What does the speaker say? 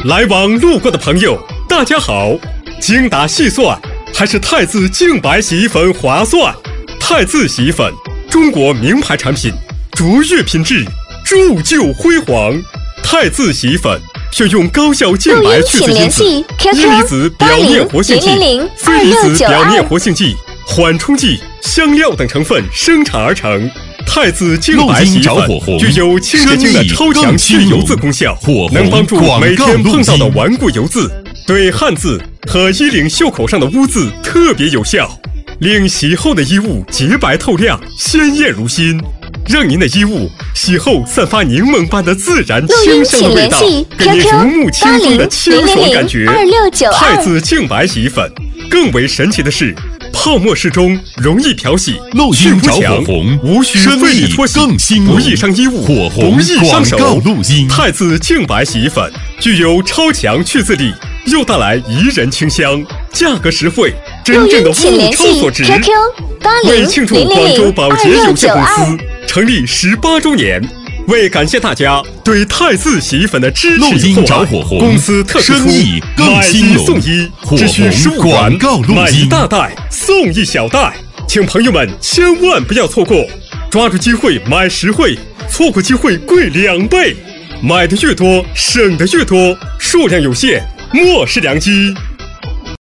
来往路过的朋友，大家好。精打细算还是太子净白洗衣粉划算？太子洗衣粉，中国名牌产品，卓越品质，铸就辉煌。太子洗衣粉选用高效净白去渍因子、阴离子表面活性剂、非离子表面活性剂、缓冲剂、香料等成分生产而成。太子净白洗衣粉具有清洁精的超强去油渍功效，能帮助每天碰到的顽固油渍，对汗渍和衣领袖口上的污渍特别有效，令洗后的衣物洁白透亮、鲜艳如新，让您的衣物洗后散发柠檬般的自然清香的味道，给您如沐清风的清爽感觉。太子净白洗衣粉更为神奇的是，泡沫适中，容易漂洗，去污强，无需费力搓洗，不易伤衣物，不易伤手。太子净白洗衣粉具有超强去渍力，又带来宜人清香，价格实惠，真正的物超所值。为庆祝广州宝洁有限公司成立18周年，为感谢大家对太子洗衣粉的支持与厚爱，公司特殊出买一送一，只需15元，买一大袋送一小袋，请朋友们千万不要错过，抓住机会买实惠，错过机会贵2倍，买的越多省的越多，数量有限，莫失良机。